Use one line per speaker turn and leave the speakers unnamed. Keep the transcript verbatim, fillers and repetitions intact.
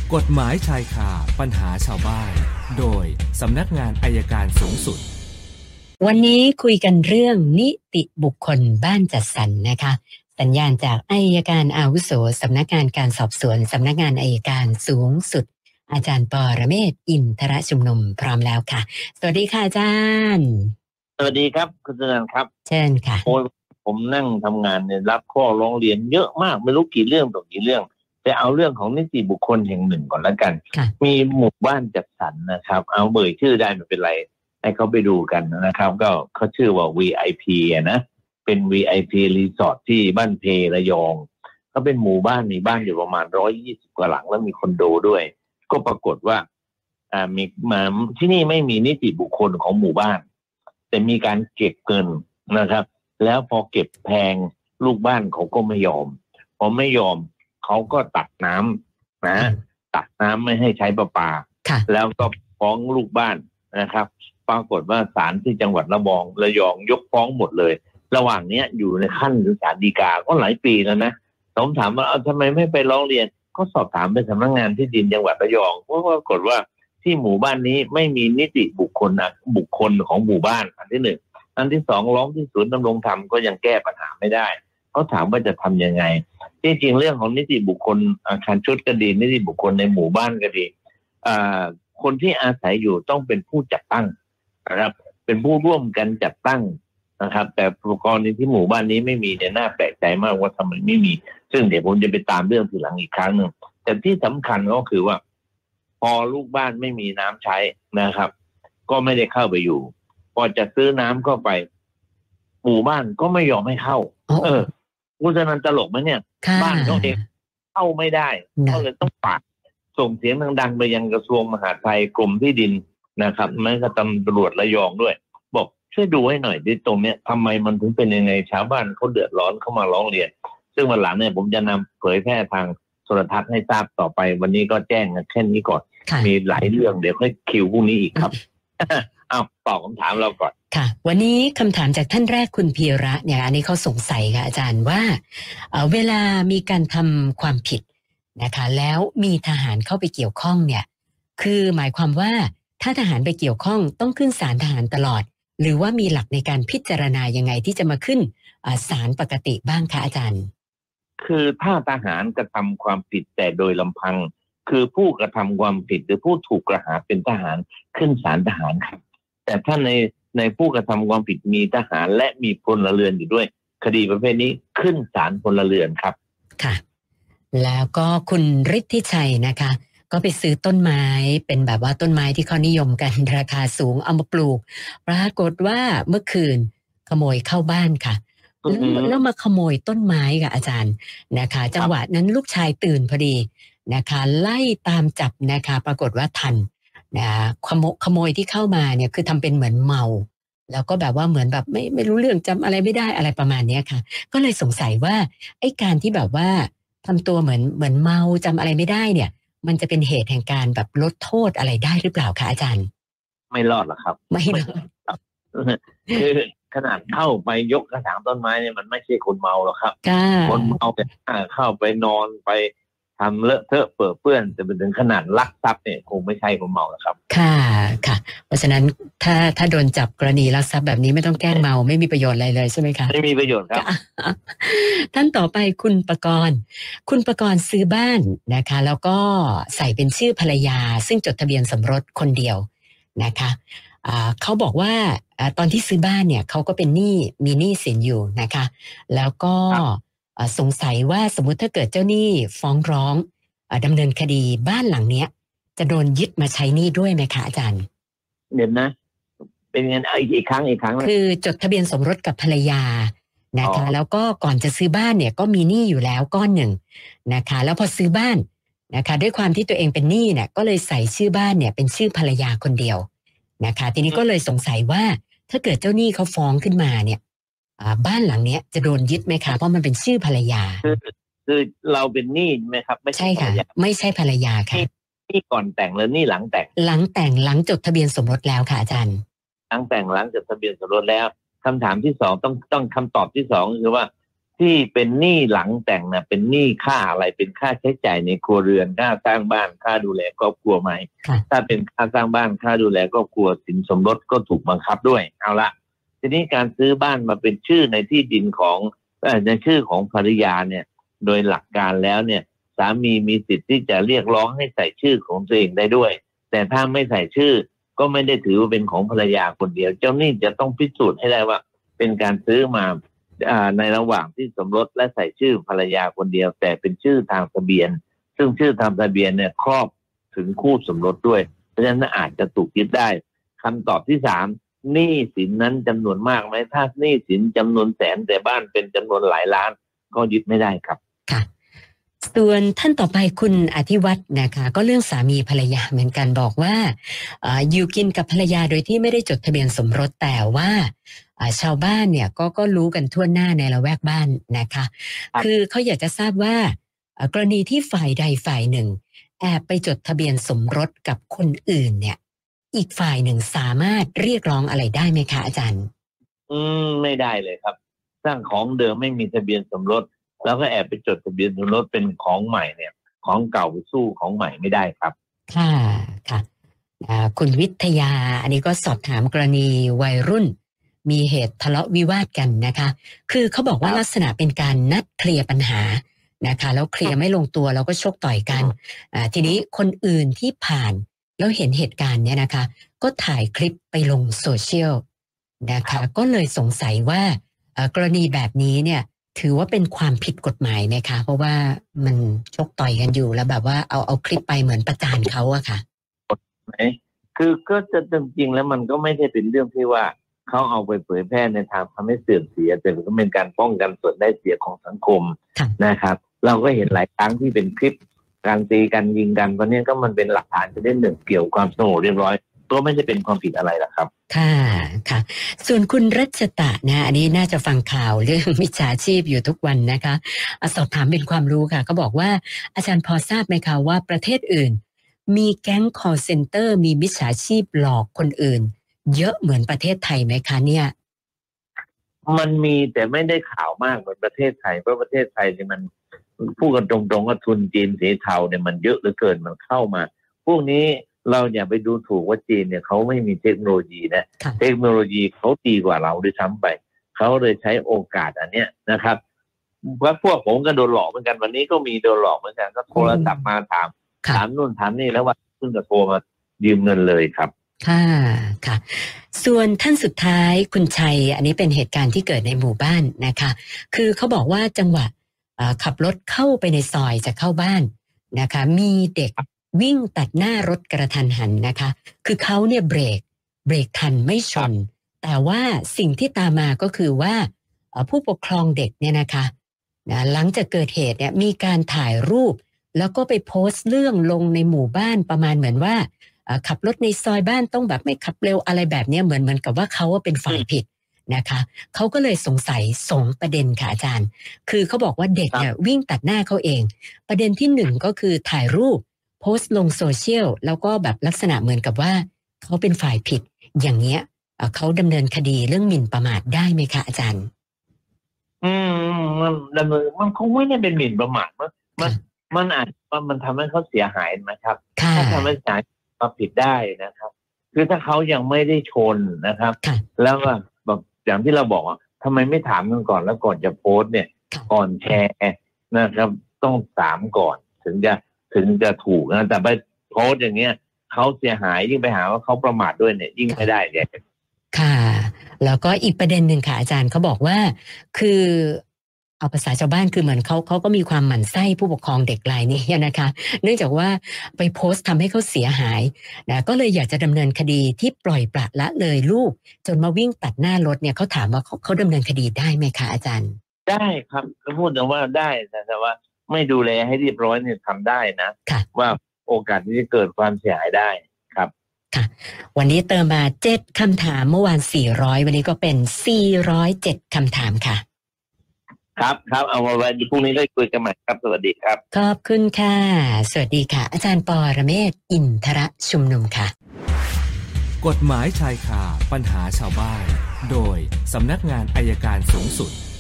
กฎหมายชายคาปัญหาชาวบ้านโดยสำนักงานอัยการสูงสุด
วันนี้คุยกันเรื่องนิติบุคคลบ้านจัดสรรนะคะสัญญาณจากอัยการอาวุโสสำนักงานการสอบสวนสำนักงานอัยการสูงสุดอาจารย์ปรเมศวร์อินทรชุมนุมพร้อมแล้วค่ะสวัสดีค่ะอาจารย์
สวัสดีครับคุณสุนันท์ครับ
เชิญค่ะ
โอ้ยผมนั่งทำงานเนี่ยรับข้อร้องเรียนเยอะมากไม่รู้กี่เรื่องต่อกี่เรื่องแต่เอาเรื่องของนิติบุคคลแห่งหนึ่งก่อนแล้วกันมีหมู่บ้านจัดสรรนะครับเอาเอ่ยชื่อได้ไม่เป็นไรให้เขาไปดูกันนะครับก็เขาชื่อว่า วี ไอ พี อ่ะนะเป็น วี ไอ พี รีสอร์ทที่บ้านเพระยองก็เป็นหมู่บ้านมีบ้านอยู่ประมาณหนึ่งร้อยยี่สิบกว่าหลังแล้วมีคอนโดด้วยก็ปรากฏว่าอ่ามีมาที่นี่ไม่มีนิติบุคคลของหมู่บ้านแต่มีการเก็บเงินนะครับแล้วพอเก็บแพงลูกบ้านเขาก็ไม่ยอมพอไม่ยอมเขาก็ตัดน้ำนะตัดน้ำไม่ให้ใช้ประปาแล้วก็ฟ้องลูกบ้านนะครับปรากฏว่าศาลที่จังหวัดระยองระยองยกฟ้องหมดเลยระหว่างนี้อยู่ในขั้นศาลฎีกาก็หลายปีแล้วนะผมถามว่าเอาทำไมไม่ไปร้องเรียนก็สอบถามไปสำนักงานที่ดินจังหวัดระยองเพราะปรากฏว่าที่หมู่บ้านนี้ไม่มีนิติบุคคลบุคคลของหมู่บ้านอันที่หนึ่งอันที่สองร้องที่ศูนย์ดำรงธรรมก็ยังแก้ปัญหาไม่ได้เขาถามว่าจะทำยังไงที่จริงเรื่องของนิติบุคคลอาคารชุดก็ดีนิติบุคคลในหมู่บ้านก็ดีคนที่อาศัยอยู่ต้องเป็นผู้จัดตั้งนะครับเป็นผู้ร่วมกันจัดตั้งนะครับแต่กรณีที่หมู่บ้านนี้ไม่มีเนี่ยน่าแปลกใจมากว่าทำไมไม่มีซึ่งเดี๋ยวผมจะไปตามเรื่องทีหลังอีกครั้งหนึ่งแต่ที่สำคัญก็คือว่าพอลูกบ้านไม่มีน้ำใช้นะครับก็ไม่ได้เข้าไปอยู่พอจะซื้อน้ำเข้าไปหมู่บ้านก็ไม่ยอมให้เข้าเออคุณจะนันตลกไหมเนี่ยบ้านเขาเองเข้าไม่ได้ก็เลยต้องฝากส่งเสียงดังๆไปยังกระทรวงมหาดไทยกรมที่ดินนะครับแม้กระทั่งตำรวจระยองด้วยบอกช่วยดูให้หน่อยดิตรงเนี้ยทำไมมันถึงเป็นยังไงชาวบ้านเขาเดือดร้อนเข้ามาร้องเรียนซึ่งวันหลังเนี่ยผมจะนำเผยแพร่ทางโทรทัศน์ให้ทราบต่อไปวันนี้ก็แจ้งแค่นี้ก่อนมีหลายเรื่องเดี๋ยวค่อยคิวพรุ่งนี้อีกครับ เอาตอบคำถามเราก่อน
ค่ะวันนี้คำถามจากท่านแรกคุณพีระเนี่ยอันนี้เขาสงสัยค่ะอาจารย์ว่า เอ่อ เวลามีการทำความผิดนะคะแล้วมีทหารเข้าไปเกี่ยวข้องเนี่ยคือหมายความว่าถ้าทหารไปเกี่ยวข้องต้องขึ้นศาลทหารตลอดหรือว่ามีหลักในการพิจารณายังไงที่จะมาขึ้นศาลปกติบ้างคะอาจารย์
คือถ้าทหารกระทำความผิดแต่โดยลำพังคือผู้กระทำความผิดหรือผู้ถูกกระหาเป็นทหารขึ้นศาลทหารครับแต่ถ้าในในผู้กระทำความผิดมีทหารและมีพลเรือนอยู่ด้วยคดีประเภทนี้ขึ้นศาลพลเรือนครับ
ค่ะแล้วก็คุณฤทธิชัยนะคะก็ไปซื้อต้นไม้เป็นแบบว่าต้นไม้ที่เขานิยมกันราคาสูงเอามาปลูกปรากฏว่าเมื่อคืนขโมยเข้าบ้านค่ะแล้วมาขโมยต้นไม้ค่ะอาจารย์นะคะจังหวะนั้นลูกชายตื่นพอดีนะคะไล่ตามจับนะคะปรากฏว่าทันนะขโมยขโมยที่เข้ามาเนี่ยคือทำเป็นเหมือนเมาแล้วก็แบบว่าเหมือนแบบไม่ไม่รู้เรื่องจำอะไรไม่ได้อะไรประมาณนี้ค่ะก็เลยสงสัยว่าไอ้การที่แบบว่าทำตัวเหมือนเหมือนเมาจำอะไรไม่ได้เนี่ยมันจะเป็นเหตุแห่งการแบบลดโทษอะไรได้หรือเปล่าคะอาจารย์
ไม่รอดหรอกครับ
ไม่รอด
คือขนาดเข้าไปยกกระถางต้นไม้เนี่ยมันไม่ใช่คนเมาหรอกครับคนเมาแต่เข้าไปนอนไปทำเลอะเทอะเปื้อนเปื้อนแต่เป็นถึงขนาดลักทรัพย์เนี่ยคงไม่ใช่คนเมาหรอกครับ
ค่ะค่ะเพราะฉะนั้นถ้าถ้าโดนจับกรณีลักทรัพย์แบบนี้ไม่ต้องแกล้งเมาไม่มีประโยชน์อะไรเลยใช่ไหมคะ
ไม่มีประโยชน์ครับ
ท่านต่อไปคุณประกรณ์คุณประกรณ์ซื้อบ้านนะคะแล้วก็ใส่เป็นชื่อภรรยาซึ่งจดทะเบียนสมรสคนเดียวนะคะเขาบอกว่าตอนที่ซื้อบ้านเนี่ยเขาก็เป็นหนี้มีหนี้สินอยู่นะคะแล้วก็สงสัยว่าสมมุติถ้าเกิดเจ้าหนี้ฟ้องร้องดำเนินคดีบ้านหลังเนี้ยจะโดนยึดมาใช้หนี้ด้วยไหมคะอาจารย์
เดี๋ยวนะเป็นเงินอีกครั้งอีกครั้ง
คือจดทะเบียนสมรสกับภรรยานะคะแล้วก็ก่อนจะซื้อบ้านเนี่ยก็มีหนี้อยู่แล้วก้อนหนึ่งนะคะแล้วพอซื้อบ้านนะคะด้วยความที่ตัวเองเป็นหนี้เนี่ยก็เลยใส่ชื่อบ้านเนี่ยเป็นชื่อภรรยาคนเดียวนะคะทีนี้ก็เลยสงสัยว่าถ้าเกิดเจ้าหนี้เขาฟ้องขึ้นมาเนี่ยบ้านหลังเนี้ยจะโดนยึดไหมคะเพราะมันเป็นชื่อภรรยา
คือคือเราเป็นหนี้ไหมครับ
ไม่ใช่ค่ะไม่ใช่ภรรยาค่ะ
หนี้ก่อนแต่งหรือหนี้หลังแต่ง
หลังแต่งหลังจดทะเบียนสมรสแล้วค่ะอาจารย์
หลังแต่งหลังจดทะเบียนสมรสแล้วคำถามที่สองต้องต้องคำตอบที่สองคือว่าที่เป็นหนี้หลังแต่งนะเป็นหนี้ค่าอะไรเป็นค่าใช้จ่ายในครัวเรือนค่าสร้างบ้านค่าดูแลครอบครัวไหมถ้าเป็นค่าสร้างบ้านค่าดูแลครอบครัวสินสมรสก็ถูกบังคับด้วยเอาละทีนี้การซื้อบ้านมาเป็นชื่อในที่ดินของในชื่อของภรรยาเนี่ยโดยหลักการแล้วเนี่ยสามีมีสิทธิ์ที่จะเรียกร้องให้ใส่ชื่อของตัวเองได้ด้วยแต่ถ้าไม่ใส่ชื่อก็ไม่ได้ถือว่าเป็นของภรรยาคนเดียวเจ้าหนี้จะต้องพิสูจน์ให้ได้ว่าเป็นการซื้อมาในระหว่างที่สมรสและใส่ชื่อภรรยาคนเดียวแต่เป็นชื่อทางทะเบียนซึ่งชื่อทางทะเบียนเนี่ยครอบถึงคู่สมรสด้วยเพราะฉะนั้นอาจจะถูกยึดได้คำตอบที่สามหนี้สินนั้นจำนวนมากไหมถ้าหนี้สินจำนวนแสนแต่บ้านเป็นจำนวนหลายล้านก็ยึดไม่ได้ครับ
ค่ะส่วนท่านต่อไปคุณอธิวัฒน์นะคะก็เรื่องสามีภรรยาเหมือนกันบอกว่าอ่าอยู่กินกับภรรยาโดยที่ไม่ได้จดทะเบียนสมรสแต่ว่าชาวบ้านเนี่ยก็ก็รู้กันทั่วหน้าในละแวกบ้านนะคะคือเขาอยากจะทราบว่ากรณีที่ฝ่ายใดฝ่ายหนึ่งแอบไปจดทะเบียนสมรสกับคนอื่นเนี่ยอีกฝ่ายหนึ่งสามารถเรียกร้องอะไรได้ไหมคะอาจารย์
อืมไม่ได้เลยครับสร้างของเดิมไม่มีทะเบียนสมรสแล้วก็แอบไปจดทะเบียนสมรสเป็นของใหม่เนี่ยของเก่าไปสู้ของใหม่ไม่ได้ครับ
ค่ะค่ะคุณวิทยาอันนี้ก็สอบถามกรณีวัยรุ่นมีเหตุทะเลาะวิวาทกันนะคะคือเขาบอกว่าลักษณะเป็นการนัดเคลียร์ปัญหานะคะแล้วเคลียร์ไม่ลงตัวแล้วก็ชกต่อยกันอ่าทีนี้คนอื่นที่ผ่านแล้วเห็นเหตุการณ์เนี่ยนะคะก็ถ่ายคลิปไปลงโซเชียลนะคะก็เลยสงสัยว่ากรณีแบบนี้เนี่ยถือว่าเป็นความผิดกฎหมายไหมคะเพราะว่ามันชกต่อยกันอยู่แล้วแบบว่าเอาเอาคลิปไปเหมือนประจานเขาอะค่ะ
ไหมคือก็จะจริงๆแล้วมันก็ไม่ได้เป็นเรื่องที่ว่าเขาเอาไปเผยแพร่ในทางทำให้เสื่อมเสียแต่ก็เป็นการป้องกันส่วนได้เสียของสังคมนะครับเราก็เห็นหลายครั้งที่เป็นคลิปการตีกันยิงกันเพราะนี้ก็มันเป็นหลักฐานจะได้หนึ่งเกี่ยวความสงบเรียบร้อยก็ไม่ได้เป็นความผิดอะไรหรอกครับ
ค่ะค่ะส่วนคุณรัชตะนะอันนี้น่าจะฟังข่าวเรื่องมิจฉาชีพอยู่ทุกวันนะคะสอบถามเป็นความรู้ค่ะเขาบอกว่าอาจารย์พอทราบไหมคะว่าประเทศอื่นมีแก๊ง call center มีมิจฉาชีพหลอกคนอื่นเยอะเหมือนประเทศไทยไหมคะเนี่ย
มันมีแต่ไม่ได้ข่าวมากเหมือนประเทศไทยเพราะประเทศไทยเนี่ยมันพูดกันตรงๆว่าทุนจีนสีเทาเนี่ยมันเยอะเหลือเกินมันเข้ามาพวกนี้เราอย่าไปดูถูกว่าจีนเนี่ยเขาไม่มีเทคโนโลยีนะเทคโนโลยีเขาดีกว่าเราด้วยซ้ำไปเขาเลยใช้โอกาสอันเนี้ยนะครับว่าพวกผมก็โดนหลอกเหมือนกันวันนี้ก็มีโดนหลอกเหมือนกันก็โทรศัพท์มาถามถามนู่นถามนี่แล้วว่าเพิ่งจะโทรมายืมเงินเลยครับ
ค่ะค่ะส่วนท่านสุดท้ายคุณชัยอันนี้เป็นเหตุการณ์ที่เกิดในหมู่บ้านนะคะคือเขาบอกว่าจังหวะขับรถเข้าไปในซอยจะเข้าบ้านนะคะมีเด็กวิ่งตัดหน้ารถกระทันหันนะคะคือเขาเนี่ยเบรกเบรกทันไม่ชนแต่ว่าสิ่งที่ตามมาก็คือว่าผู้ปกครองเด็กเนี่ยนะคะนะหลังจากเกิดเหตุเนี่ยมีการถ่ายรูปแล้วก็ไปโพสต์เรื่องลงในหมู่บ้านประมาณเหมือนว่าขับรถในซอยบ้านต้องแบบไม่ขับเร็วอะไรแบบนี้เหมือนเหมือนกับว่าเขาว่าเป็นฝ่ายผิดนะคะเขาก็เลยสงสัยสองประเด็นค่ะอาจารย์คือเขาบอกว่าเด็กเนี่ยวิ่งตัดหน้าเขาเองประเด็นที่หนึ่งก็คือถ่ายรูปโพสต์ลงโซเชียลแล้วก็แบบลักษณะเหมือนกับว่าเขาเป็นฝ่ายผิดอย่างเงี้ยเขาดำเนินคดีเรื่องหมิ่นประมาทได้ไหมคะอาจารย์
อืมมันดำเนินมันคงไม่ได้เป็นหมิ่นประมาทมันมันมันอาจว่ามันทำให้เขาเสียหายนะครับถ้าทำให้เสียหายมาผิดได้นะครับคือถ้าเขายังไม่ได้ชนนะครับแล้วก็แบบอย่างที่เราบอกว่าทำไมไม่ถามกันก่อนแล้วก่อนจะโพสต์เนี่ยก่อนแชร์นะครับต้องถามก่อนถึงจะถึงจะถูกนะแต่ไปโพสต์อย่างเงี้ยเขาเสียหายยิ่งไปหาว่าเขาประมาทด้วยเนี่ยยิ่งไม่ได้เลย
ค่ะแล้วก็อีกประเด็นหนึ่งค่ะอาจารย์เขาบอกว่าคือเอาภาษาชาวบ้านคือเหมือนเขาเขาก็มีความหมั่นไส้ผู้ปกครองเด็กรายนี้นะคะเนื่องจากว่าไปโพสต์ทำให้เขาเสียหายนะก็เลยอยากจะดำเนินคดีที่ปล่อยปละละเลยลูกจนมาวิ่งตัดหน้ารถเนี่ยเขาถามว่าเขาเขาดำเนินคดีได้ไหมคะอาจารย์
ได้ครับก็พูดแต่ว่าได้แต่ว่าไม่ดูแลให้เรียบร้อยเนี่ยทำได้นะว่าโอกาสที่จะเกิดความเสียหายได้ครับ
ค่ะวันนี้เติมมาเจ็ดคำถามเมื่อวานสี่ร้อยวันนี้ก็เป็นสี่ร้อยเจ็ดคำถามค่ะ
ครับครับเอาไว้พรุ่งนี้ได้คุยกันใหม่ครับสวัสดีครับ
ขอบคุณค่ะสวัสดีค่ะอาจารย์ปอระเมศวร์อินทรชุมนุมค่ะ
กฎหมายชายคาปัญหาชาวบ้านโดยสำนักงานอัยการสูงสุด